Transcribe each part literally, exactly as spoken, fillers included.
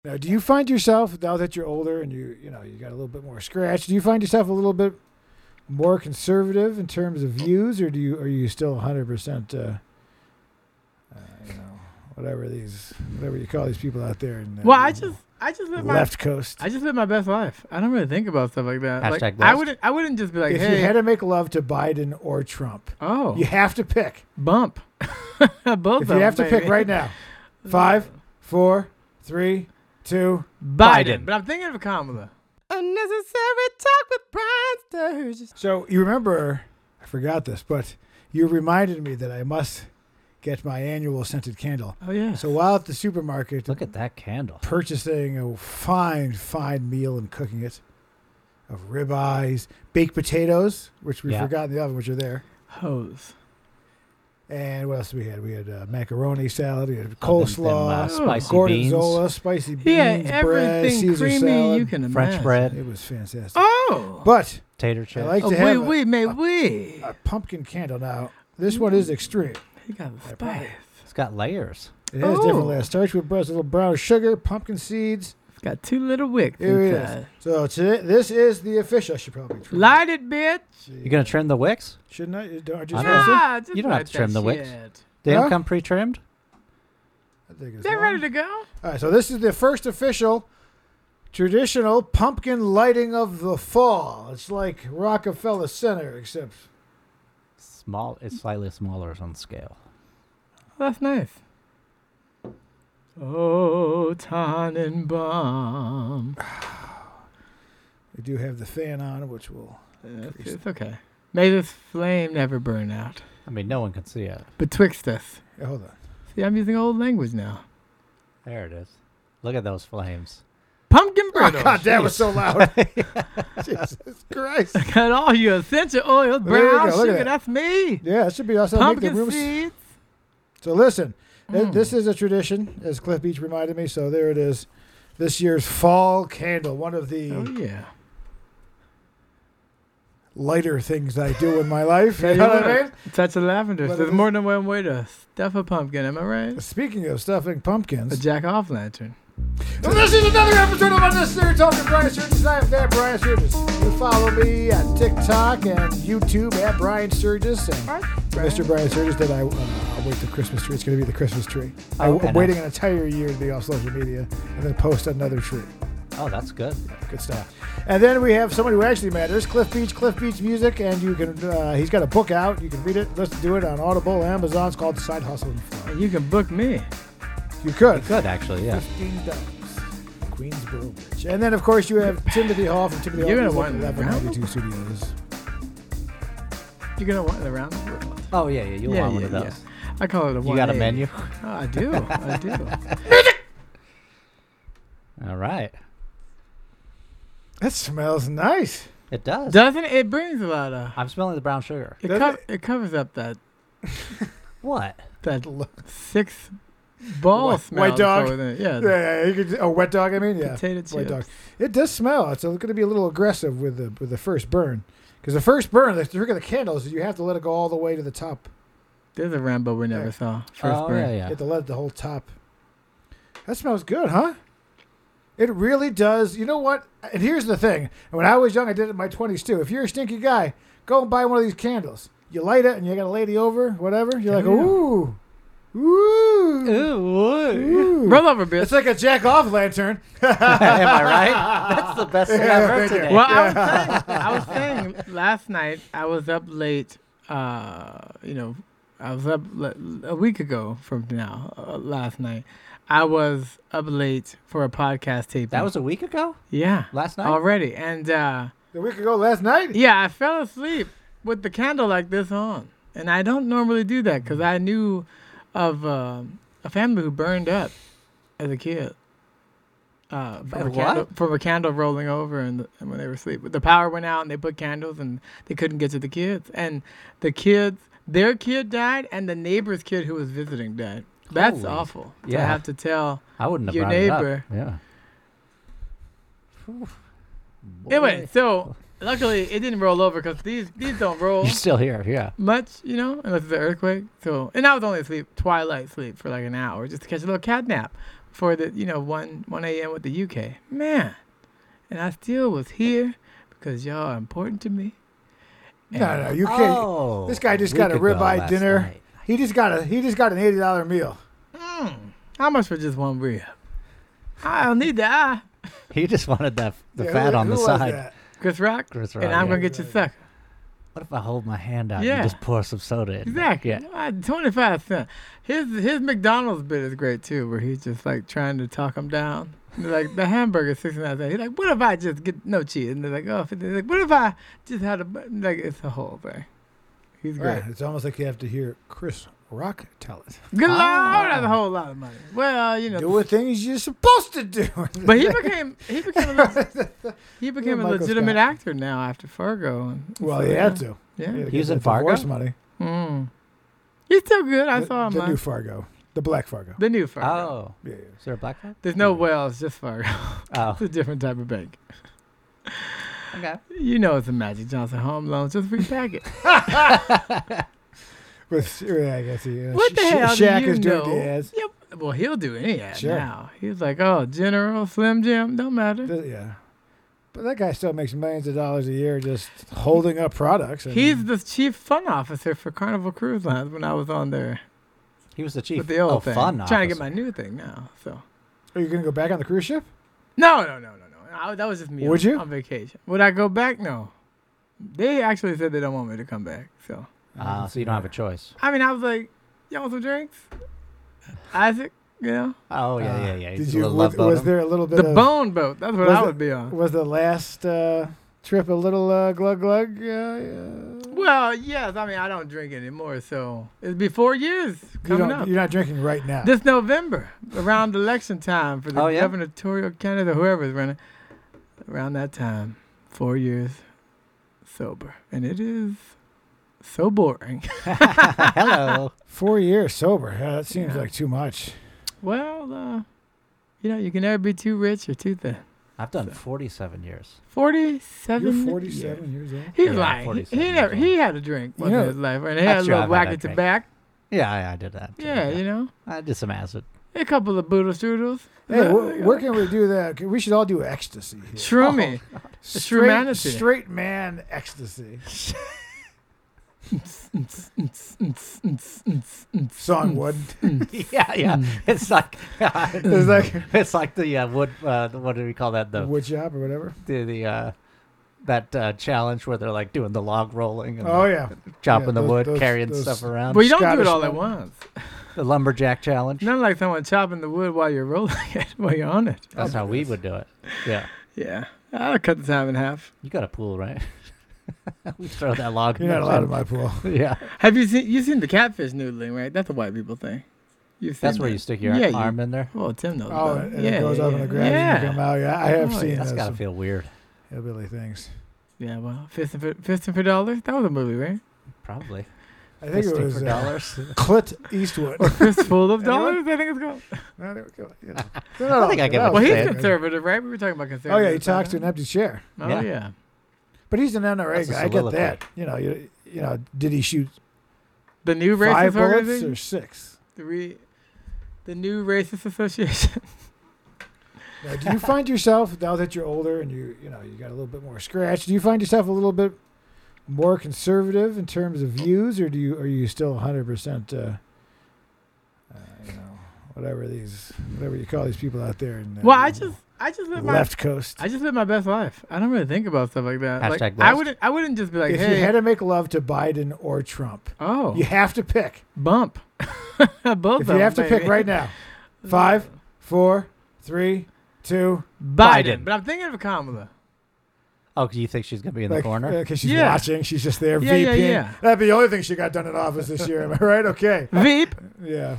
Now, do you find yourself, now that you're older and you you know you got a little bit more scratch, do you find yourself a little bit more conservative in terms of views, or do you are you still one hundred percent, uh, uh, you know, whatever these whatever you call these people out there? In, uh, well, I just I just live left my coast. I just live my best life. I don't really think about stuff like that. Hashtag like, I blessed. wouldn't I wouldn't just be like, If hey, you had to make love to Biden or Trump, oh, you have to pick. bump. Both If of you have to them, pick baby. right now, five, four, three, two. Biden. Biden. But I'm thinking of Kamala. Unnecessary talk with Brian Sturgis. So you remember, I forgot this, but you reminded me that I must get my annual scented candle. Oh yeah. So while at the supermarket, Look at that candle. purchasing a fine, fine meal and cooking it, of ribeyes, baked potatoes, which we Yeah. forgot in the oven, which are there. Hose. And what else did we had? We had uh, macaroni salad, we had Them- coleslaw, them, uh, spicy beans. gorgonzola, spicy beans, Yeah, bread, everything Caesar creamy salad. you can imagine. French bread. It was fantastic. Oh. But Tater I chips. like Oh, to oui, have a, oui, mais oui. a pumpkin candle. Now, this one is extreme. He got the Yeah, spice. It's got layers. It has different Oh. layers. Starts with breast, a little brown sugar, pumpkin seeds. It's got two little wicks Here it inside. is. So today, this is the official. I should probably try. Light it, bitch. You gonna trim the wicks? Shouldn't I? Don't I I just don't supposed to? Nah, just You don't have light to trim that the wicks. shit. They Huh? don't come pre-trimmed? I think it's They're on. ready to go. All right, so this is the first official traditional pumpkin lighting of the fall. It's like Rockefeller Center, except Small. It's slightly smaller on scale. That's nice. Oh, Tannenbaum. we do have the fan on, which will. It's, it's okay. May this flame never burn out. I mean, no one can see it. Betwixt us. Yeah, hold on. See, I'm using old language now. There it is. Look at those flames. Pumpkin Oh, brittle. God, that was so loud. Jesus Christ. Got all your essential oils, There you brown go, look at sugar. that. That's me. Yeah, it should be also make the Pumpkin room. seeds. So listen, th- Mm. this is a tradition, as Cliff Beach reminded me. So there it is. This year's fall candle, one of the Oh yeah. lighter things I do in my life. Yeah, You know you what I would. mean? Touch of lavender. But There's it more than one way to stuff a pumpkin. Am I right? Speaking of stuffing A pumpkins, jack off lantern. well, this is another episode of Unnecessary Talk with Brian Sturgis. I am Dan Brian Sturgis. You follow me at TikTok and YouTube at Brian Sturgis and Mister Brian Sturgis. That I uh, I'll wait the Christmas tree. It's going to be the Christmas tree. I, Okay, I'm waiting an entire year to be off social media and then post another tree. Oh, that's good. Good stuff. And then we have somebody who actually matters, Cliff Beach, Cliff Beach Music, and you can. Uh, he's got a book out. You can read it, listen to it on Audible, Amazon. It's called Side Hustle and Flow. And you can book me. You could. Good, actually, yeah. Fifteen dollars. Queensboro Bridge. And then of course you have Timothy Hall from Timothy You're Hall gonna Music, want eleven ninety-two Studios. You're gonna want it around the world. Oh, yeah, yeah. You Yeah, want one yeah, of those. yeah. I call it a You got a one eighty. menu? Oh, I do. I do. All right. That smells nice. It does. Doesn't it? It brings a lot of. I'm smelling the brown sugar. It, Does co- it? it covers up that What? that six ball White- smell. white dog? over there. Yeah. Yeah, yeah, you could. Oh, wet dog. I mean, yeah, Potato white dog. chips. It does smell. It's going to be a little aggressive with the with the first burn, because the first burn, the trick of the candles is you have to let it go all the way to the top. There's a Rambo we never Yeah. saw. First oh, burn. yeah, You yeah. have to let the whole top. That smells good, huh? It really does. You know what? And here's the thing. When I was young, I did it in my twenties too. If you're a stinky guy, go and buy one of these candles. You light it, and you got a lady over, whatever. You're like, Yeah. ooh, ooh, Ooh. ooh. Roll over, bitch. It's like a jack off lantern. Am I right? That's the best thing I've heard Yeah, today. Well, I was saying, I was saying last night I was up late. Uh, you know, I was up le- a week ago from now. Uh, last night, I was up late for a podcast taping. That was a week ago? yeah, Last night? already, and uh, A week ago, last night. yeah, I fell asleep with the candle like this on, and I don't normally do that because I knew of uh, a family who burned up as a kid. Uh, from, a What? candle, from a candle rolling over and, the, and when they were asleep. The power went out and they put candles and they couldn't get to the kids. And the kids, their kid died and the neighbor's kid who was visiting died. That's Holy- awful to yeah. have to tell. I wouldn't have Your brought neighbor. it up. Yeah. Anyway, Boy. so luckily it didn't roll over because these, these don't roll You're still here, yeah. much, you know, unless it's an earthquake. So, and I was only asleep, twilight sleep for like an hour just to catch a little cat nap. for the you know one one a m with the U K, man, and I still was here because y'all are important to me. No, no, you can't. Oh, This guy just we got a could go ribeye last dinner. night. He just got a he just got an eighty dollar meal. Mm, how much for just one rib? I don't need that. He just wanted that the Yeah, fat who- on the who was side. that? Chris Rock, Chris and Rock, I'm yeah. gonna get you sucker. What if I hold my hand out Yeah. and you just pour some soda in? Exactly. Yeah. Uh, twenty-five cents. His his McDonald's bit is great too, where he's just like trying to talk him down. They're like the hamburger sixty-nine cents. He's like, what if I just get no cheese? And they're like, oh, fifty. They're like, what if I just had a bu-" like it's a whole thing. He's great. Right. It's almost like you have to hear Chris Rock tell it. Good Ah. Lord, that's a whole lot of money. Well, you know, Doing things you're supposed to do. but he became he became a leg- he became a Michael legitimate Scott. actor now after Fargo. And well, so, he had to. Yeah. He, had to He was get in that Fargo? divorce money. Mm. He's still good. I the, saw him. The last- new Fargo. The black Fargo. the new Fargo. Oh, Yeah, is there a black one? There's no wells, just Fargo. Oh, It's a different type of bank. okay. You know it's a Magic Johnson home loan. Just repack it. With, yeah, I guess he. Uh, What the Sha- hell do Shaq you is doing know? the ads. Yep. Well, he'll do any ad Sure. now. He's like, oh, General, Slim Jim, don't matter. The- yeah. But that guy still makes millions of dollars a year just holding up products. and- He's the chief fun officer for Carnival Cruise Lines when I was on there He was the chief. with the old oh, thing. fun Trying to get officer. my new thing now. So Are you going to go back on the cruise ship? no, no, no, no, no. I, that was just me. Would on, you? on vacation? Would I go back? No. They actually said they don't want me to come back. So Ah, so you don't have a choice. I mean, I was like, y'all want some drinks? Isaac, you know, Oh yeah, Uh, yeah, yeah. Did He's a you? little Was, love boat was him. there a little bit the of? bone boat. That's what was I the- would be on. Was the last uh, trip a little uh, glug glug? Yeah, yeah. Well, yes. I mean, I don't drink anymore, so it'll be four years You coming don't, up. you're not drinking right now. This November, around election time for the Oh, yeah? gubernatorial candidate, whoever is running. Around that time, four years sober, and it is so boring. Hello. Four years sober. Yeah, that seems Yeah. like too much. Well, uh, you know, you can never be too rich or too thin. I've done forty-seven years. Forty-seven. You're forty-seven years old. He's Yeah, lying. He, forty-seven he years never. old. He had a drink once You know- in his life, and he That's had a true, little I've whack had at that the drink. back. Yeah, I, I did that. too, Yeah, you know, I did some acid. a couple of Buddha strudels. Hey, Uh, wh- where can we do that? We should all do ecstasy here. Shroomy. Straight, shroomantity. straight man ecstasy. Songwood. yeah, yeah. It's like It's like it's like the uh, wood. Uh, the, what do we call that? The wood shop or whatever. the, the uh, that uh, challenge where they're like doing the log rolling and Oh yeah. chopping Yeah, the those- wood, those- carrying those- stuff around. Well, you don't do Scottish it all at man. once. The lumberjack challenge. Not like someone chopping the wood while you're rolling it, while you're on it. That's how we would do it. Yeah. Yeah, I'll cut the time in half. You got a pool, right? we throw that log. in You're not the allowed in bin. my pool. Yeah. Have you seen you seen the catfish noodling? Right, that's a white people thing. You've seen That's where that. you stick your Yeah, you- arm in there. Oh, Tim knows. Oh, about it. and yeah, it goes yeah, up and it grabs yeah. and you come out. Yeah, I have Oh, seen yeah. That's those gotta feel weird. hillbilly things. Yeah, well, fisting for fisting for dollars. That was a movie, right? Probably. I think it Fisting was for uh, dollars. Clint Eastwood. Or fistful of Anyone? dollars. I think it's called. No, they were good, you know. I They're not think all I good. get That what Well, was he's you're good. saying. conservative, right? We were talking about Oh conservative. yeah, he talks to an empty chair. Oh Yeah. yeah. But he's an N R A That's a guy. I get soliloquy. that. You know, you, you know, did he shoot The new five racist bullets organization. or six? The re, the new racist association. Now, do you find yourself now that you're older and you you know you got a little bit more scratch? Do you find yourself a little bit more conservative in terms of views, or do you are you still one hundred percent? Uh, uh, you know, whatever these whatever you call these people out there. In, uh, Well, I just I just live my left coast. I just live my best life. I don't really think about stuff like that. Like, Hashtag I blessed. wouldn't I wouldn't just be like, if hey, you had to make love to Biden or Trump, oh, you have to pick. bump. Both If of you have to them, pick baby. right now, five, four, three, two. Biden. Biden. But I'm thinking of Kamala. Oh, 'cause you think she's gonna be in Like, the corner? because she's Yeah. watching. She's just there Yeah, yeah, VPing. yeah. That'd be the only thing she got done in office this year. Am I right? Okay. Veep. Yeah.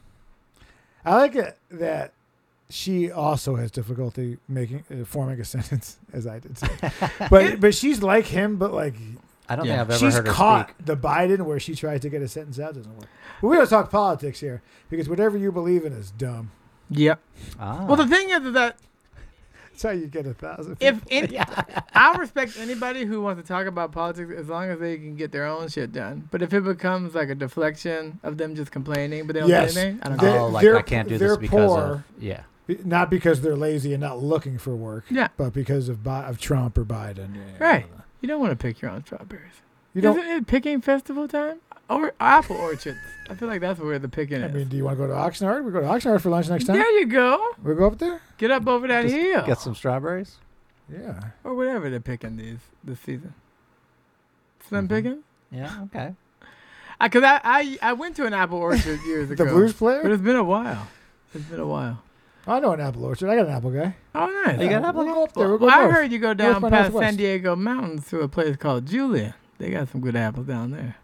I like it that she also has difficulty making uh, forming a sentence, as I did. Say. But but she's like him, but like I don't Yeah. think I've ever she's heard her caught speak. the Biden where she tries to get a sentence out doesn't work. But we don't talk politics here because whatever you believe in is dumb. Yep. Ah. Well, the thing is that That's how you get a thousand. if people. any, I'll respect anybody who wants to talk about politics as long as they can get their own shit done. But if it becomes like a deflection of them just complaining, but they don't Yes. say anything, I don't They- care. oh, like they're- I can't do they're this because poor. of yeah. Be- Not because they're lazy and not looking for work, Yeah. but because of Bi- of Trump or Biden. Yeah, Right. You don't want to pick your own strawberries. You don't. Isn't it picking festival time? Or apple orchards. I feel like that's where the picking I is. mean, do you want to go to Oxnard? We go to Oxnard for lunch next time. There you go. We'll go up there. Get up over that Just hill. Get some strawberries. Yeah. Or whatever they're picking these this season. Slim Mhm. picking? Yeah. Okay. Because I, I, I went to an apple orchard years The ago. blues But player. it's been a while. It's been a while. I know an apple orchard. I got an apple guy. Oh, nice. Oh, you got an apple We'll go up there. We'll Well, go I north. heard you go North down by past Northwest. San Diego Mountains to a place called Julia. They got some good apples down there.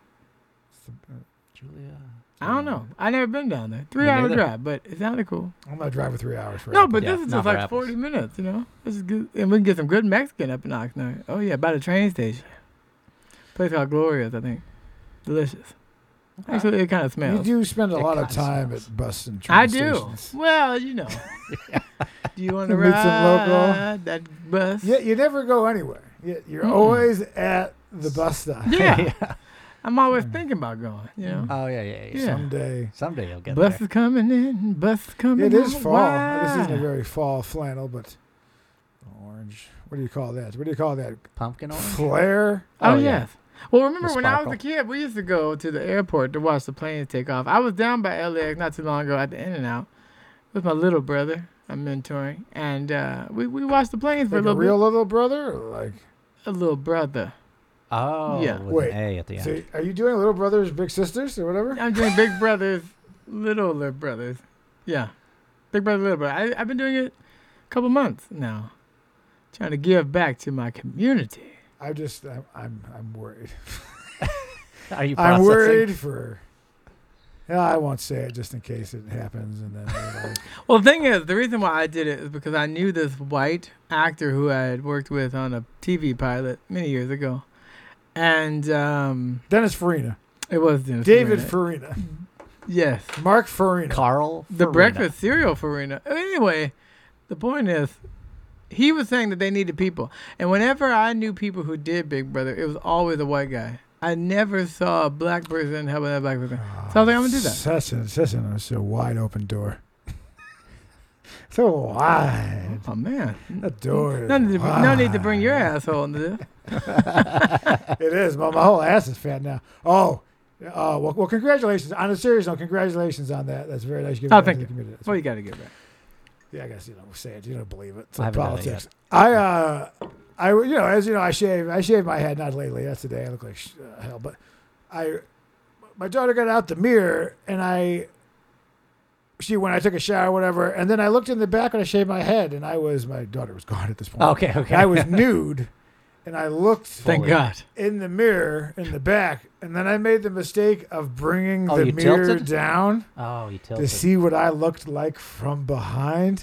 Julia. I don't know. I never been down there. Three Me hour neither. drive, but it sounded cool. I'm gonna drive for three hours for No, apple. but Yeah, this is not just for like apples. forty minutes, you know? This is good. And we can get some good Mexican up in Oxnard. Oh, yeah, by the train station. Place called Gloria's, I think. Delicious. Actually, it kind of You smells. do spend a It lot of kinda time smells. at bus and train I do. stations. Well, you know. Do you want to Meet ride some local. that bus? Yeah, you never go anywhere. You- You're Mm. always at the bus stop. Yeah. I'm always thinking about going, you know? Oh yeah, yeah, yeah. Yeah. Someday. Someday you'll get Bus there. is coming in, bus is coming It is out. fall. Why? This isn't a very fall flannel, but orange. What do you call that? What do you call that? Pumpkin orange. Flare? Oh, Oh, yeah. yes. Well, remember The when I was sparkle. a kid, we used to go to the airport to watch the planes take off. I was down by L A X not too long ago at the In and Out with my little brother. I'm mentoring, and uh, we we watched the planes for Like a a little real little brother? Or like, bit. A little brother. Oh, Yeah. with Wait, an A at the end. so are you doing little brothers, big sisters, or whatever? I'm doing Big Brothers, Little Little Brothers. Yeah, Big Brother, Little Brother. I, I've been doing it a couple months now, trying to give back to my community. I just, I'm, I'm, I'm worried. Are you I'm processing? worried for. Yeah, I won't say it just in case it happens, and then. Like, Well, the thing is, the reason why I did it is because I knew this white actor who I had worked with on a T V pilot many years ago. And um, Dennis Farina, it was Dennis David Farina. Farina, Yes. Mark Farina. Carl. The Farina. breakfast cereal Farina. Anyway, the point is, he was saying that they needed people. And whenever I knew people who did Big Brother, it was always a white guy. I never saw a black person helping a black person. So I was like, I'm going to do that. Such a, such a, it's a wide open door. So wide. Oh, man. The door is No need, to, no need to bring your wide. asshole into this. It is. Well, my whole ass is fat now. Oh, uh, well, well, congratulations. On a serious note, congratulations on that. That's very nice. You give Oh, back thank to you. the community. That's Well, you got to get back. Yeah, I guess you know, say it. You don't believe it. It's I like haven't done it politics. I, uh, I, you know, as you know, I shave. I shave my head. Not lately. That's today. I look like sh- uh, hell. But I, my daughter got out the mirror, and I, she when I took a shower, or whatever, and then I looked in the back when I shaved my head, and I was my daughter was gone at this point. Okay, okay. And I was nude, and I looked Thank Fully. God. in the mirror in the back, and then I made the mistake of bringing Oh, the you mirror tilted? down Oh, you to tilted. see what I looked like from behind.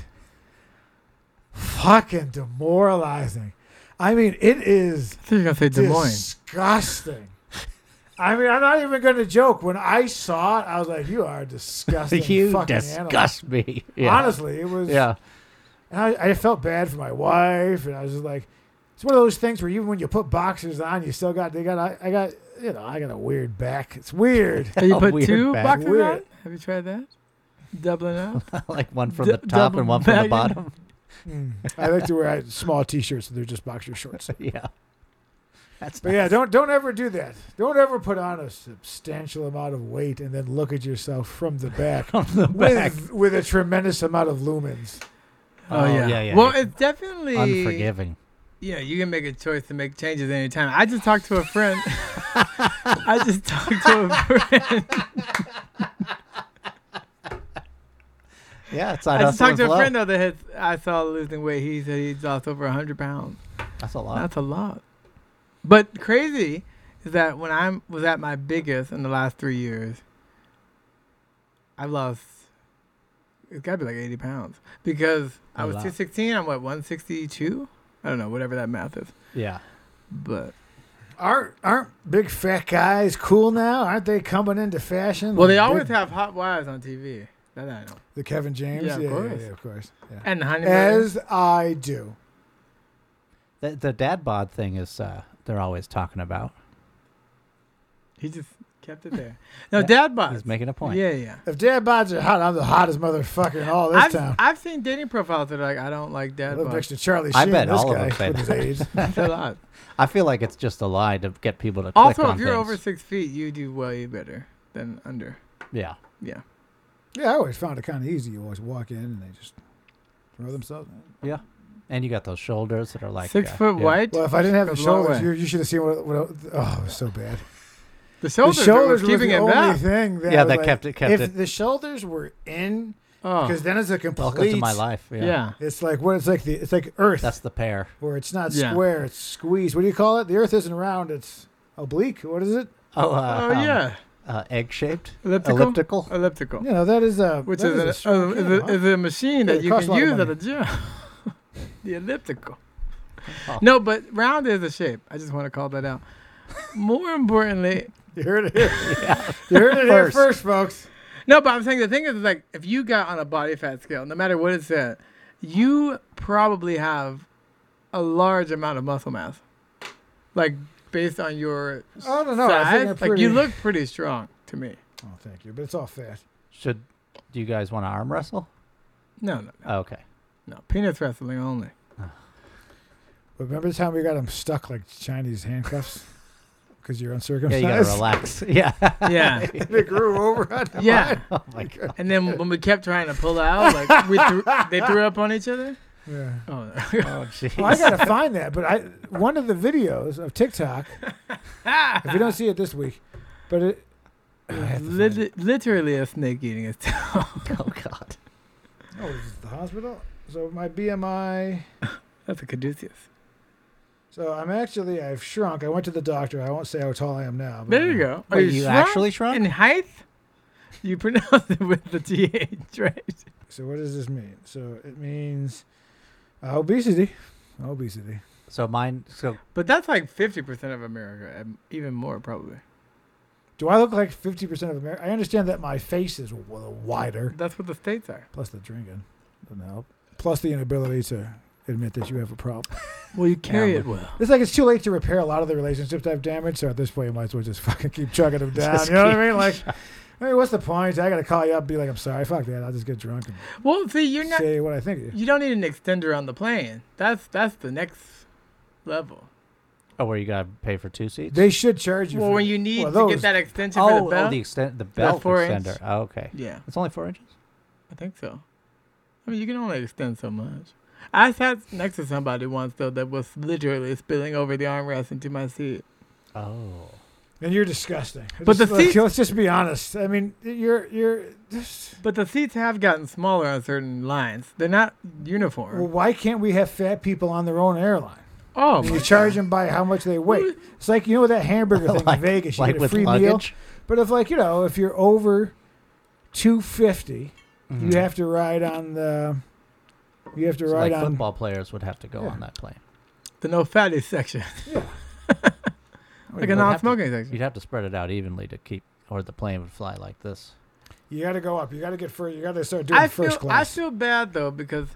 Fucking demoralizing. I mean, it is I thought you were going to say Des Moines. disgusting. I mean, I'm not even going to joke. When I saw it, I was like, "You are a disgusting you fucking disgust me. animal." Yeah. Honestly, it was. Yeah. And I, I felt bad for my wife, and I was just like, it's one of those things where even when you put boxers on, you still got they got I, I got you know I got a weird back. It's weird. Have you A put weird two bag. boxes Weird. on? Have you tried that? Doubling up? Like one from D- the top double and one from the bagging? bottom. Mm. I like to wear small T-shirts, so they're just boxer shorts. Yeah. That's But yeah, don't don't ever do that. Don't ever put on a substantial amount of weight and then look at yourself from the back from the back. with with a tremendous amount of lumens. Oh, Oh, yeah. yeah, yeah, Well, yeah. it's definitely. Unforgiving. Yeah, you can make a choice to make changes anytime. I just talked to a friend. I just talked to a friend. Yeah, it's side I just hustle talked to and a flow. friend though that had, I saw losing weight. He said he's lost over one hundred pounds. That's a lot. That's a lot. But crazy is that when I was at my biggest in the last three years, I've lost, it's got to be like eighty pounds. Because I A was lot. two sixteen, I'm what, one sixty-two? I don't know, whatever that math is. Yeah. But, Aren't aren't big fat guys cool now? Aren't they coming into fashion? well, they Like always big- have hot wives on T V. That I know. the Kevin James. Yeah, of yeah, course. yeah, yeah, of course. Yeah. And the honeymoon. As I do. The, the dad bod thing is, uh, they're always talking about. He just Kept it there. No, dad bods. He's making a point. Yeah, yeah. If dad bods are hot, I'm the hottest motherfucker in all this I've, town. I've seen dating profiles that are like, I don't like I dad live next bods. to Charlie I Sheen, bet this all of guy them say with his that. age. That's a lot. I feel like it's just a lie to get people to click Also, on if you're things. over six feet, you do way better than under. Yeah. Yeah. Yeah, I always found it kind of easy. You always walk in and they just throw themselves in. Yeah. And you got those shoulders that are like Six uh, foot yeah. wide. Well, if I didn't have the Goes a long shoulders, way. you, you should have seen what, what. Oh, it was so bad. The shoulders, the shoulders are keeping was the it only back. thing that Yeah, was that like, kept it- kept if it- the shoulders were in, Oh, because then it's a complete. Welcome to my life. Yeah. yeah. It's like what it's like the it's like Earth, That's the pair. where it's not Yeah. square, it's squeezed. What do you call it? The Earth isn't round; it's oblique. What is it? Oh, uh, Oh, um, yeah. Uh, egg shaped. Elliptical. Elliptical. Elliptical. You know that is a Which that is, a a, strong uh, is, camera, a, huh? is a machine Yeah, that it you costs can a lot of use at money. a gym. The elliptical. Oh. No, but round is a shape. I just want to call that out. More importantly, You heard it here. Yeah. You heard it here First. first, folks. no, but I'm saying the thing is like if you got on a body fat scale, no matter what it said, you probably have a large amount of muscle mass. Like based on your I don't know. I think size, I'm like pretty- you look pretty strong to me. Oh, thank you. But it's all fat. Should do you guys want to arm wrestle? No, no, Oh, okay. no. Penis wrestling only. But remember the time we got them stuck like Chinese handcuffs because you're Yeah, uncircumcised? you gotta relax. Yeah. Yeah. They grew over on the Yeah. line. Oh my god. And then when we kept trying to pull out, like we threw, they threw up on each other. Yeah. Oh, no. Oh jeez. Well, I gotta find that, but I one of the videos of TikTok. If you don't see it this week, but it. I have to find it. Lit- literally a snake eating its tail. Oh god. Oh, is it the hospital? So my B M I. That's a caduceus. So I'm actually I've shrunk. I went to the doctor. I won't say how tall I am now. But There you go. Are Wait, you shrunk actually shrunk? in height? You pronounce it with the T H, right? So what does this mean? So it means uh, obesity. Obesity. So mine. So But that's like fifty percent of America, and even more probably. Do I look like fifty percent of America? I understand that my face is w- wider. That's what the states are. Plus the drinking doesn't help. Plus the inability to admit that you have a problem. Well, you carry Yeah, it well. It's like it's too late to repair a lot of the relationships I've damaged. So at this point, you might as well just fucking keep chugging them down. Just You know what keep I mean? Like, I mean, what's the point? I got to call you up and be like, I'm sorry. Fuck that. I'll just get drunk and Well, see, you're not. say what I think of you. You don't need an extender on the plane. That's that's the next level. oh, where you gotta pay for two seats? They should charge you. Well, for when you need well, to those. get that extension for oh, the belt. oh, the extent, the belt four extender. inch. Oh, okay. Yeah, It's only four inches. I think so. I mean, you can only extend so much. I sat next to somebody once though that was literally spilling over the armrest into my seat. Oh. And you're disgusting. But Just, the like, seats- let's just be honest. I mean, you're you're. Just, But the seats have gotten smaller on certain lines. They're not uniform. well, why can't we have fat people on their own airline? oh, And my you charge them by how much they weigh. It's like you know that hamburger thing like in Vegas. You like get a with free meal. luggage. But if like you know, if you're over two fifty, Mhm. you have to ride on the. You have to So ride like on. football players would have to go Yeah. on that plane. the no fatty section, Yeah. like a would have to- non-smoking section. You'd have to spread it out evenly to keep, or the plane would fly like this. You got to go up. You got to get first. You got to start doing I first feel class. I feel bad though because,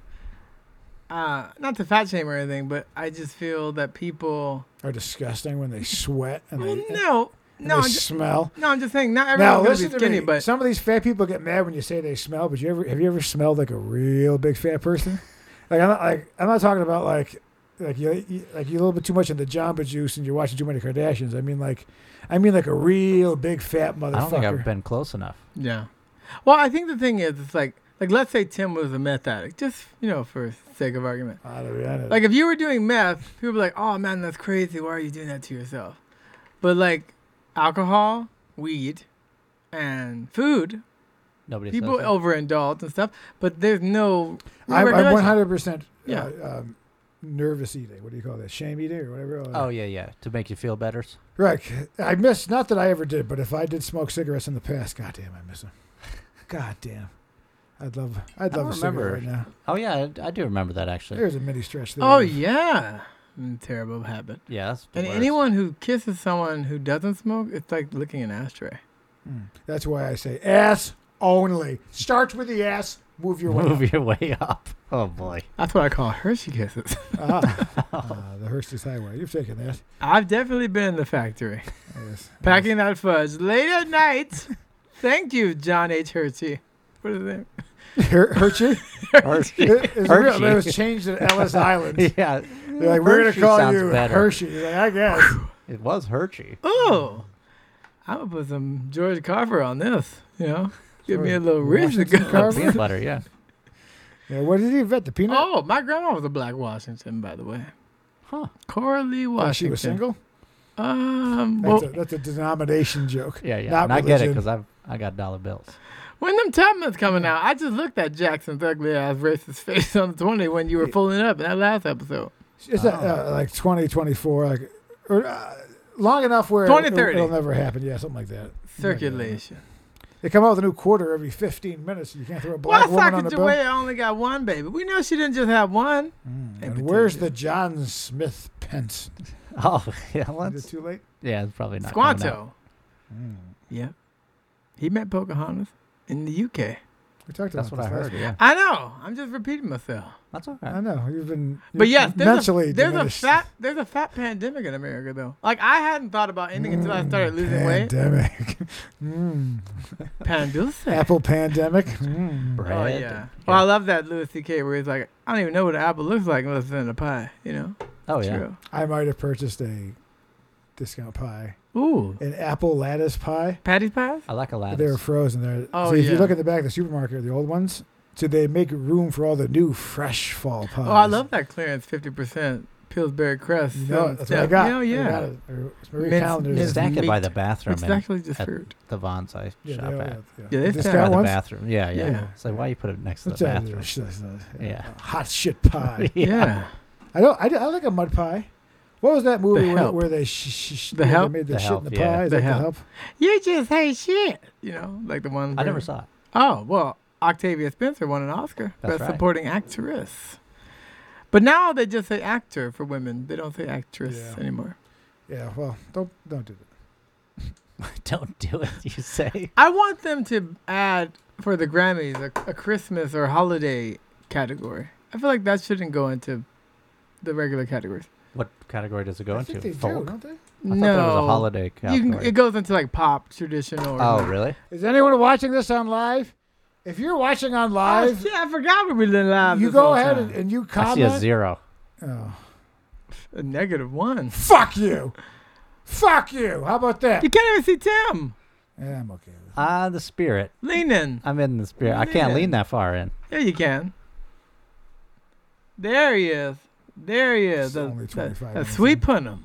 uh, not to fat shame or anything, but I just feel that people. Are disgusting when they sweat and Well, they, no, and no, they I'm just, smell. no, I'm just saying not Now everyone's gonna listen be to skinny, me. but Some of these fat people get mad when you say they smell. But you ever have you ever smelled like a real big fat person? Like I'm not like I'm not talking about like like you, you like you a little bit too much in the Jamba Juice and you're watching too many Kardashians. I mean like I mean like a real big fat motherfucker. I don't think I've been close enough. yeah. Well, I think the thing is, it's like like let's say Tim was a meth addict, just you know for sake of argument. I don't, I don't, Like if you were doing meth, people would be like, "Oh man, that's crazy. Why are you doing that to yourself?" But like alcohol, weed, and food, Nobody people says that. overindulge and stuff. But there's no. I'm, I'm regulation. one hundred percent Yeah. uh, um, nervous eating. What do you call that? Shame eating or whatever. Uh, Oh yeah, yeah. To make you feel better. Right. I miss, not that I ever did, but if I did smoke cigarettes in the past, goddamn, I miss them. Goddamn. I'd love, I'd I love a don't cigarette remember. right now. Oh yeah, I, I do remember that actually. There's a mini stretch there. Oh yeah, Mm, terrible habit. Yeah, that's the And worst. anyone who kisses someone who doesn't smoke, it's like licking an ashtray. Mm. That's why I say ass only. Starts with the ass, Move your way Move up. your way up. Oh boy. That's what I call Hershey Kisses. Ah, uh, the Hershey's Highway. You've taken that. I've definitely been in the factory. Yes. Packing that fudge late at night. Thank you, John H. Hershey. What is it? Her- Hershey? Hershey. It, it's real, Hershey. it was changed at Ellis Island. Yeah. They're like, we're going Hershey to call sounds you better. Hershey. You're like, I guess. It was Hershey. Oh, I'm gonna put some George Carver on this. You know, give me a George little ridge to Washington go. Carver? Peanut butter, yeah. Yeah, what did he invent? The peanut? Oh, my grandma was a Black Washington, by the way. Huh. Coralie Washington. Oh, she was single? Um, That's, well, a, that's a denomination joke. Yeah, yeah. Not And I get it religion. because I've I got dollar bills. when them Tubman's coming out, I just looked at Jackson's ugly ass racist face on the twenty when you were pulling up in that last episode. It's a, uh, like twenty twenty-four, like, or uh, long enough where twenty it'll, thirty. it'll never happen. Yeah, something like that. Circulation. They come out with a new quarter every fifteen minutes. You can't throw a Well, black woman on the bill. Sacagawea only got one baby. We know she didn't just have one. Mm. In And where's particular. the John Smith Pence? Oh, yeah. Well, Is it it's, too late? yeah, it's probably not. coming out. Squanto. Yep. He met Pocahontas in the U K. We talked about That's what I this last heard. week. Yeah. I know. I'm just repeating myself. That's I okay. know you've been, But you've yes, there's a, mentally there's a diminished. fat there's a fat pandemic in America though. Like I hadn't thought about anything until I started losing weight. Pandemic. mm. Pandemic. Apple pandemic. Mm. Bread. Oh yeah. Well, I love that Louis C K where he's like, I don't even know what an apple looks like unless it's in a pie. You know. Oh yeah. True. I might have purchased a discount pie, Ooh. an apple lattice pie. Patty pies. I like a But they were lattice. frozen there. Oh, so if yeah. you look at the back of the supermarket, the old ones, so they make room for all the new fresh fall pies. Oh, I love that clearance fifty percent Pillsbury Crest. You know, and that's what I stuff. got. You know, I yeah. got it. Or it's Marie Mince- Callender's. They mince stack it by meat. the bathroom It's and actually just at fruit. the Vons I Yeah, shop they all at. have- yeah. Yeah, they Discount stack By the ones? bathroom. Yeah, yeah. Yeah. So why you put it next to What's the that? bathroom? Sh- sh- sh- Yeah. Hot shit pie. Yeah. I don't. I, I like a mud pie. What was that movie The where, Help. where they sh- sh- sh- The where Help? they made the, The shit Help, in the yeah. pie? Is The that Help. the help? You just hate shit. You know, like the one. I never where- saw it. Oh, well, Octavia Spencer won an Oscar. That's Best right. Supporting Actress. But now they just say actor for women. They don't say actress Yeah. anymore. Yeah. Well, don't don't do that. Don't do it. You say. I want them to add for the Grammys a, a Christmas or holiday category. I feel like that shouldn't go into the regular categories. What category does it go I into? think they Folk. do, don't they? I no, thought there was a holiday you category. can, it goes into like pop, traditional. Or Oh, like- really? Is anyone watching this on live? If you're watching on Oh, live, shit, I forgot we were live. you this go whole ahead time. and, and you I see a comment. zero. Oh. A negative one. Fuck you. Fuck you. How about that? You can't even see Tim. Yeah, I'm okay with it. Ah, the spirit. Lean in. I'm in the spirit. I can't Yeah. lean that far in. Yeah, you can. There he is. There he is. It's The- only the- twenty-five A minutes sweet in. punum.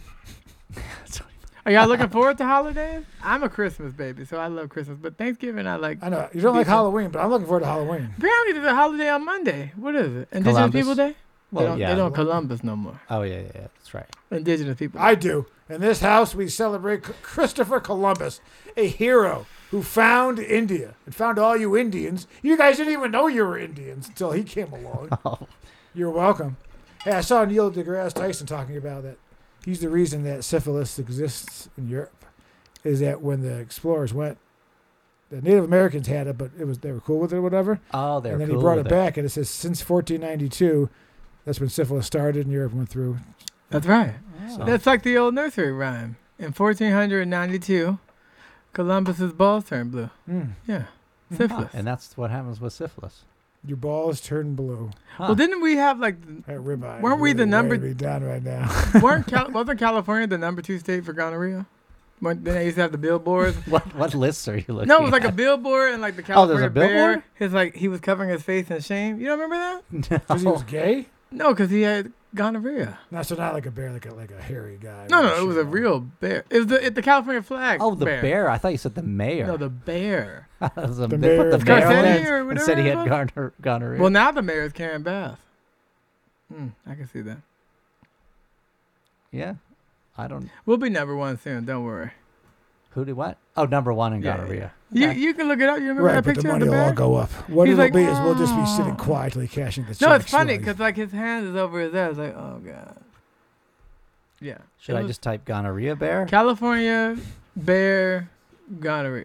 Are y'all looking forward to holidays? I'm a Christmas baby, so I love Christmas. But Thanksgiving, I like. I know you don't like Decent. Halloween, but I'm looking forward to Halloween. Apparently, there's a holiday on Monday. What is it? Indigenous Columbus. People Day? Well, they don't, yeah. they don't Columbus no more. Oh, yeah, yeah, yeah. That's right. Indigenous People. I do. In this house, we celebrate C- Christopher Columbus, a hero who found India and found all you Indians. You guys didn't even know you were Indians until he came along. Oh, You're welcome. Hey, I saw Neil deGrasse Tyson talking about that. He's the reason that syphilis exists in Europe. Is that when the explorers went, the Native Americans had it, but it was they were cool with it or whatever. oh they're and then cool he brought it with back, and it says since fourteen ninety-two, that's when syphilis started in Europe and went through. That's right. So- That's like the old nursery rhyme. In fourteen ninety-two, Columbus's balls turned blue. Mm. Yeah. Mhm. Syphilis. And that's what happens with syphilis. Your balls turn blue. Huh. Well, didn't we have like, That ribeye. Weren't we the really number- weighing me down right now. weren't Cal- wasn't California the number two state for gonorrhea? When, then they used to have the billboards. what what lists are you looking No, it was like a at? billboard and like the Oh, there's California a billboard? bear. His like he was covering his face in shame. You don't remember that? Because he was gay. No, because he had gonorrhea. Not so not like a bear, like a like a hairy guy. No, with no, it was shit a on. real bear. It was the it, the California flag. Oh, the bear. bear. I thought you said the mayor. No, the bear. That was a The they put the mayor. mayor on Garcetti there or and whatever said he it had was? gonorrhea. gonorrhea. Well, now the mayor is Karen Bass. Hmm, I can see that. yeah. I don't. We'll be number one soon. Don't worry. Who did what? Oh, number one in Yeah, gonorrhea. You Okay. you can look it up. You remember Right, that but picture the of money the will bear? all go up. What He's it'll like, be is we'll just be sitting "Oh." quietly cashing the checks. No, it's funny like- because like his hand is over his head. It's like, oh god. Yeah. Should It I was just type gonorrhea bear? California bear gonorrhea?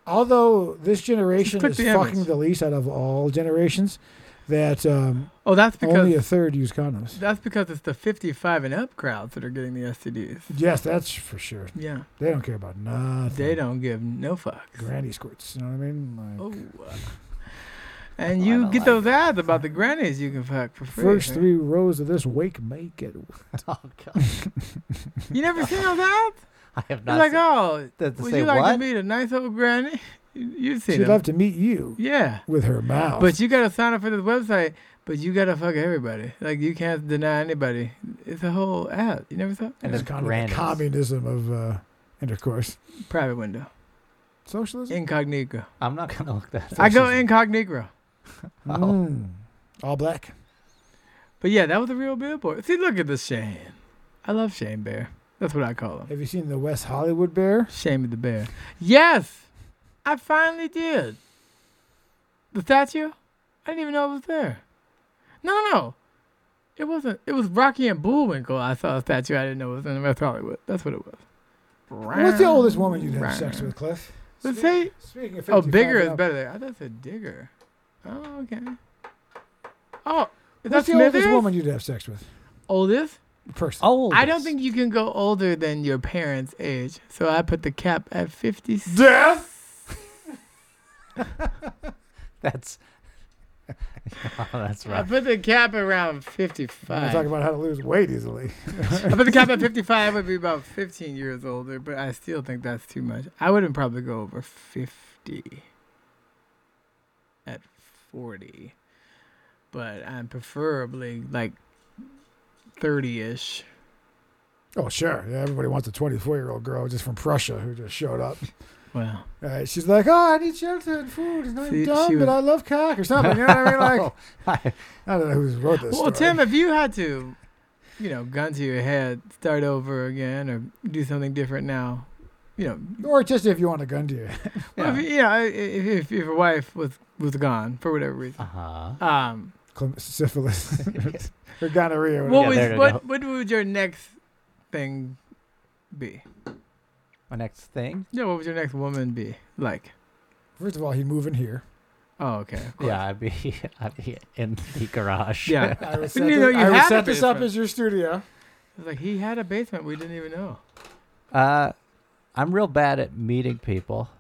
although this generation click is the fucking image. the least out of all generations, that um, Oh, that's only a because third use condoms. that's because it's the fifty-five and up crowds that are getting the S T Ds. Yes, that's for sure. Yeah, They don't care about nothing. they don't give no fucks. Granny squirts, you know what I mean? Like, Oh. uh, And Oh, I you don't get like those ads about the grannies you can fuck for free. first man. three rows of this wake make it. Oh God, You never seen those ads? I have You're not. like, seen, oh, to, to would say you like what? to meet a nice old granny? You- You've seen She'd them. love to meet you Yeah. with her mouth. But you gotta sign up for this website, but you gotta fuck everybody. Like you can't deny anybody. It's a whole ad. You never saw? And it's it's kind of the grannies. communism of uh, intercourse. Private window. Socialism? Incognito. I'm not gonna look that. up. I go incognito. Oh. Mm. All black. But yeah, that was a real billboard. See, look at the Shane. I love Shane Bear. That's what I call him. Have you seen the West Hollywood Bear? Shame of the Bear. Yes, I finally did. The statue? I didn't even know it was there. No, no, no. It wasn't. It was Rocky and Bullwinkle. I saw a statue I didn't know was in West Hollywood. That's what it was. What's the oldest woman you'd have sex with, Cliff? Let's Speak- say. Speaking of Oh, fifty-five bigger and is up, better there. I thought it said digger. Oh, okay. Oh, is What's that the oldest Smithers? woman you'd have sex with? Oldest? Person. Oh, I don't think you can go older than your parents' age. So I put the cap at fifty. Death? that's. Oh, that's I right. put the cap around We're fifty-five. talking about how to lose weight easily. I put the cap at fifty-five. Would be about fifteen years older, but I still think that's too much. I wouldn't probably go over fifty at forty, but I'm preferably like thirty-ish. Oh, sure. Yeah, everybody wants a twenty-four-year-old girl just from Prussia who just showed up. Well, All right, she's like, oh, I need shelter and food. And I'm See, dumb, she but was- I love cock or something. You know what I mean? Like, I- I don't know who wrote this well, story. Tim, if you had to, you know, gun to your head, start over again, or do something different now, you know, Or just if you want a gun to you. well, if, you know, if, if, if your wife was was gone for whatever reason, uh-huh. um, Clem- Syphilis. or gonorrhea. what Yeah, was there you what go. what would your next thing be? My next thing. Yeah, what would your next woman be like? First of all, he'd move in here. Oh, okay. of course. Yeah, I'd be, I'd be in the garage. Yeah. I would You set, know, this, you I would had a set this up basement. as your studio. It's like he had a basement we didn't even know. Uh, I'm real bad at meeting people,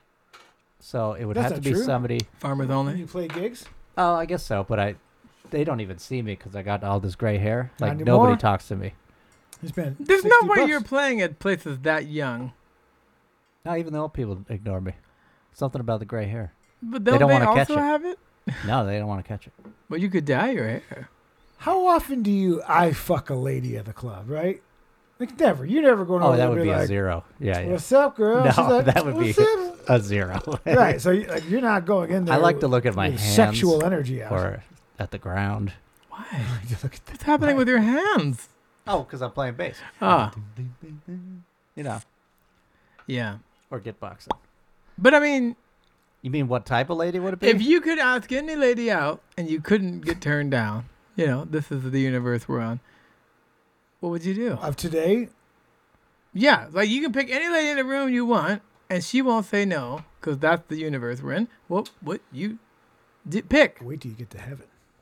so it would That's have to not be true. somebody. Farmers When only. you play gigs? Oh, I guess so, but I, they don't even see me because I got all this gray hair. Not Like anymore. nobody talks to me. You spent There's sixty no way bucks. you're playing at places that young. Not even the old people ignore me. Something about the gray hair. But They don't don't they, wanna also catch it. have it? No, they don't want to catch it. Well, you could dye your hair. How often do you I fuck a lady at the club, right? Like never. You never going over Oh, that there would and be be a like, zero. Yeah, yeah. what's up, girl? No, She's like, that would be- "What's up?" A zero. Right, so you, like, you're not going in there. I like with- to look at my with hands sexual energy out. or at the ground. Why? You look at What's happening with your hands? Oh, because I'm playing bass. Ah, You know, yeah. or get boxing. But I mean, You mean what type of lady would it be? if you could ask any lady out and you couldn't get turned down, you know, this is the universe we're on. What would you do? of today. Yeah, like you can pick any lady in the room you want, and she won't say no because that's the universe we're in. What? What you did pick? Wait till you get to heaven.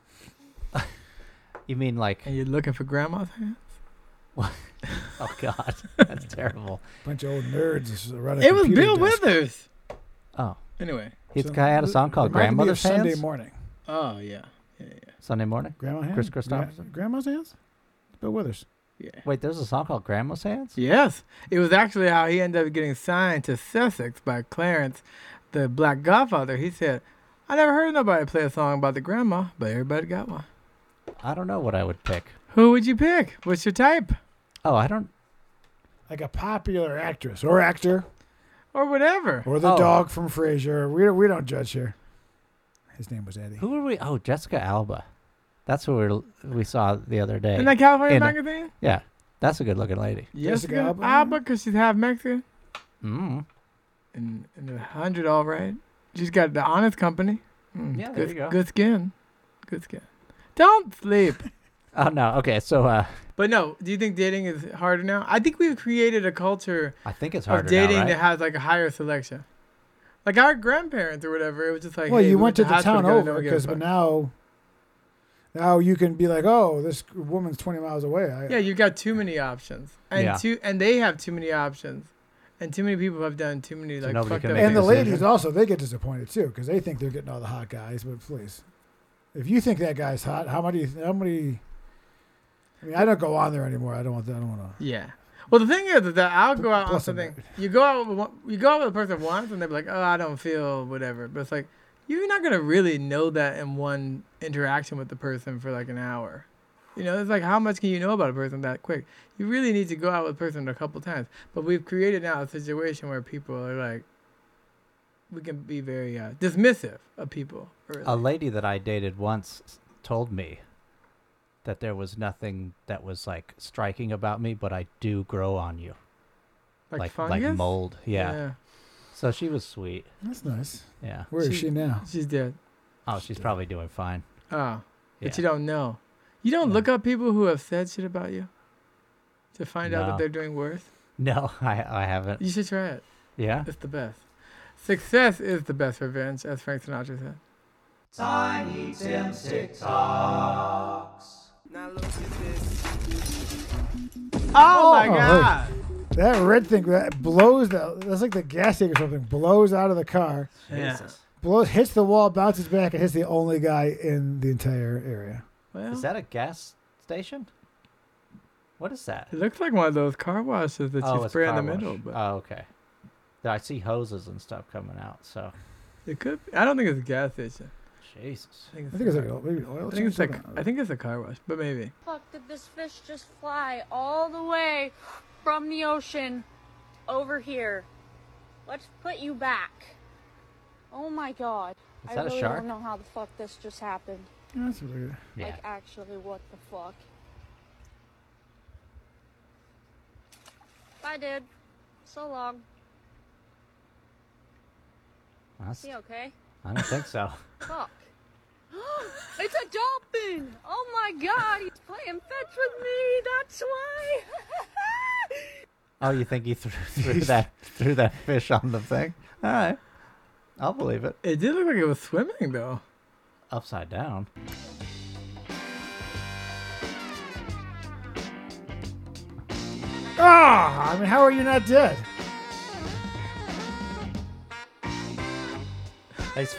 You mean like? And you're looking for grandma's hands. Oh God, that's terrible. Bunch of old nerds just running. It was Bill desk. Withers. Oh, Anyway. he's So, guy had a song called reminded me of Grandmother's Sunday Hands. morning. Oh yeah, yeah, yeah. Sunday morning. Grandma hands. Chris Christopherson? Grandma's hands. Bill Withers. Yeah. Wait, there's a song called Grandma's Hands. Yes, it was actually how he ended up getting signed to Sussex by Clarence, the Black Godfather. He said, "I never heard nobody play a song about the grandma, but everybody got one." I don't know what I would pick. Who would you pick? What's your type? Oh, I don't. Like a popular actress or actor Or whatever. or the Oh. dog from Frasier. We don't, we don't judge here. His name was Eddie. Who were we? Oh, Jessica Alba. That's who we we saw the other day. Isn't that California In a- magazine? Yeah, that's a good looking lady. Jessica Jessica Alba? Alba, because she's half Mexican. Mm. And, and a hundred, all right. She's got the honest company. Mm, Yeah, good, there you go. Good skin. Good skin. Don't sleep. Oh no. Okay, so uh, But no, do you think dating is harder now? I think we've created a culture I think it's harder of dating now, right? that has like a higher selection. Like our grandparents or whatever, it was just like, well, hey, you we went to the hospital town together, over no one gave a because fuck. now, now you can be like, oh, this woman's twenty miles away. I, Yeah, you've got too many options, and Yeah. too, and they have too many options, and too many people have done too many So like nobody fucked can up make a and the things. decision. ladies also, they get disappointed too because they think they're getting all the hot guys. But please, if you think that guy's hot, how many? How many? I mean, I don't go on there anymore. I don't want. I don't want to. Yeah. Well, the thing is that I'll go out on Plus I'm something. married. You go out with one, you go out with a person once, and they're like, "Oh, I don't feel whatever." But it's like you're not gonna really know that in one interaction with the person for like an hour. You know, it's like how much can you know about a person that quick? You really need to go out with a person a couple times. But we've created now a situation where people are like, we can be very uh, dismissive of people. Early. A lady that I dated once s- told me that there was nothing that was like striking about me, but I do grow on you, like like fungus? like mold. Yeah. So she was sweet. That's nice. Yeah. Where is She- she now? She's dead. Oh, she's probably doing fine. Oh, Yeah. but you don't know. You don't No. look up people who have said shit about you to find out that No. they're doing worse. No, I I haven't. You should try it. Yeah. It's the best. Success is the best revenge, as Frank Sinatra said. Tiny Tim's TikToks. Now look at this. Oh, my Oh, God! That red thing that blows. The, that's like the gas tank or something. Blows out of the car. Yeah. Jesus. Blows, hits the wall, bounces back, and hits the only guy in the entire area. Well, Is that a gas station? What is that? it looks like one of those car washes that oh, you it's spray in car the wash. middle, but Oh, okay. I see hoses and stuff coming out. So, it could. Be. I don't think it's a gas station. Jesus. I think I it's, think it's a like car- a, maybe oil I think it's change like. something. I think it's a car wash, but maybe. Fuck, did this fish just fly all the way from the ocean over here? Let's put you back. Oh my god. Is I that a really shark? don't know how the fuck this just happened. That's really good. Yeah. Like, actually, what the fuck? Bye, dude. So long. That's- Is he okay? I don't think so. Fuck. It's a dolphin! Oh my god, he's playing fetch with me, that's why! Oh, you think he threw, threw that threw that fish on the thing? All right, I'll believe it. It did look like it was swimming though. Upside down. Ah, I mean, how are you not dead? He's-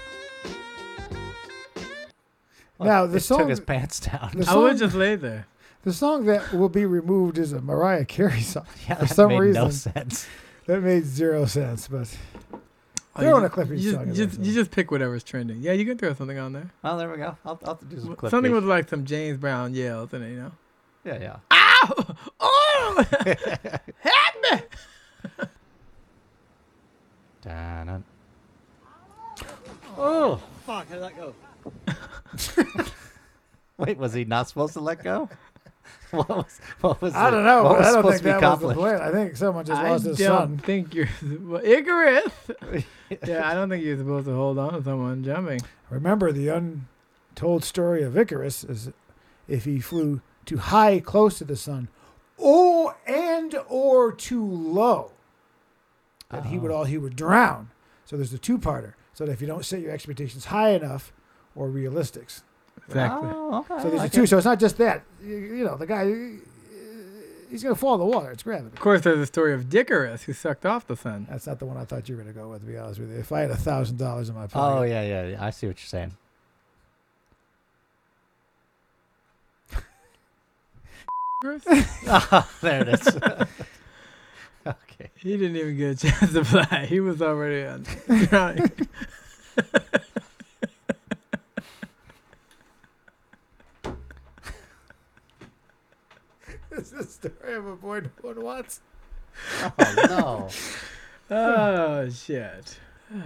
Now, the He song- took his pants down. The I would song, just lay there. the song that will be removed is a Mariah Carey song. yeah, for that some made reason, no sense. that made zero sense. But Oh, throw you in a just- clip of you each just, song. you in there, just, so. you just pick whatever's trending. Yeah, you can throw something on there. Oh, there we go. I'll I'll have to do some clip. Something beat. with like some James Brown yells in it, you know. Yeah, yeah. Ow! Oh! Help me! Dun-dun. Oh, Fuck, how'd that go? wait, was he not supposed to let go? What was what was? I it- don't know, What but was I don't supposed think to be that was the accomplished? plan. I think someone just I lost his don't son. think you're well, Icarus. Yeah, I don't think you're supposed to hold on to someone jumping. Remember, the untold story of Icarus is if he flew too high, close to the sun, or and or too low, that he would Oh. all he would drown. So there's the two-parter. So that if you don't set your expectations high enough or realistics. Exactly. Oh, okay. So there's I a two. can- So it's not just that. You, you know, the guy, uh, he's going to fall in the water. It's gravity. Of course, there's the story of Dickarus who sucked off the sun. That's not the one I thought you were going to go with, to be honest with you. If I had a thousand dollars in my Oh pocket. yeah, yeah, yeah. I see what you're saying. Icarus? Oh, there it is. Okay. He didn't even get a chance to fly. He was already on drowning. It's the story of a boy no one wants. Oh no. Oh shit.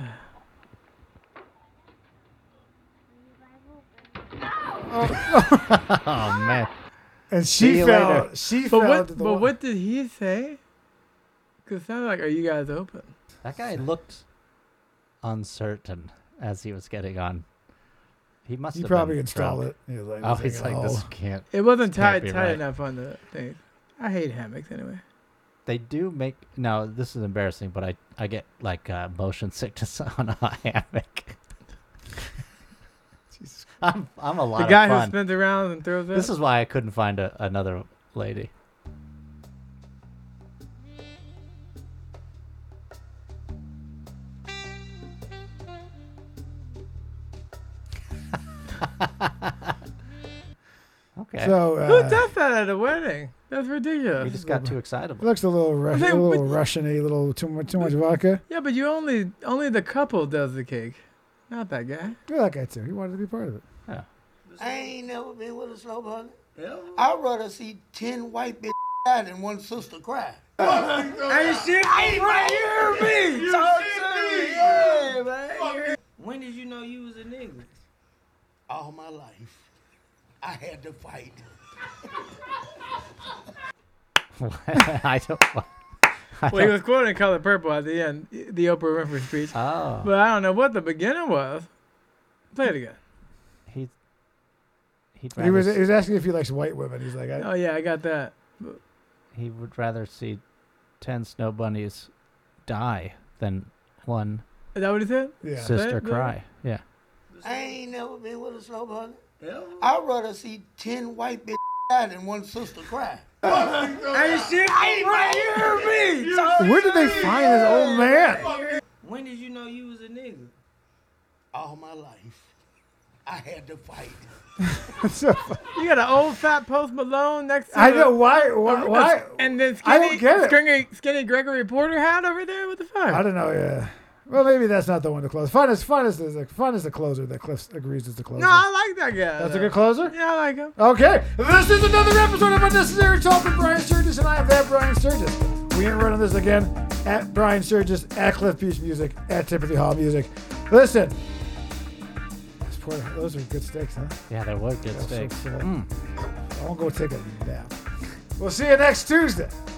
Oh man. And See she you fell. later. She But fell. what? into the But wa- what did he say? Because it sounded like, "Are you guys open?" That guy looked uncertain as he was getting on. He must He have probably been installed drunk. it. He was like, Oh, this he's ain't like, gonna this hold. can't. It wasn't Can't tied be tight right. enough on the thing. I hate hammocks anyway. They do make no. This is embarrassing, but I I get like uh, motion sickness on a hammock. Jesus. I'm I'm a lot The of guy who fun. spins around and throws it. This is why I couldn't find a, another lady. Okay. So Who uh, does that at a wedding? That's we ridiculous. just got too excited. it looks a little Russian, But a they- little but- Russian-y, little too much, too much vodka. Yeah, but you only only the couple does the cake, not that guy. Yeah, that guy too. He wanted to be part of it. I ain't never been with a slow bunny. Yeah. I'd rather see ten white bitches die than one sister cry. Hey, shit, hey, man, you heard me. Talk to me. Yeah, man. When did you know you was a nigga? All my life, I had to fight. I don't. I Well, he don't- was quoting "Color Purple" at the end, the Oprah Winfrey speech. oh, But I don't know what the beginning was. Play it again. he. He'd He was rather he was asking if he likes white women. He's like, I, Oh yeah, I got that. he would rather see ten snow bunnies die than one Is that what he said? yeah. sister That- that- cry. Yeah. I ain't never been with a slow bunny. Yeah. I'd rather see ten white bitches die than one sister cry. Hey, shit, hey, man, you heard me. Talk Where did they find this old man? When did you know you was a nigga? All my life, I had to fight. So, You got an old fat Post Malone next to I the- know why. Why? why? And then I skinny, don't get it. skinny, skinny Gregory Porter hat over there. What the fuck? I don't know. Yeah. Well, maybe that's not the one to close. Fun is fun is the fun is the closer that Cliff agrees is the closer. No, I like that guy. That's a though. good closer. Yeah, I like him. Okay, this is another episode of Unnecessary Talk with Brian Sturgis, and I am that Brian Sturgis. We ain't running this again. At Brian Sturgis, at Cliff Beach Music, at Timothy Hall Music. Listen, those poor- those are good steaks, huh? Yeah, there were good They're so steaks. full. Mm. I won't go take a nap. We'll see you next Tuesday.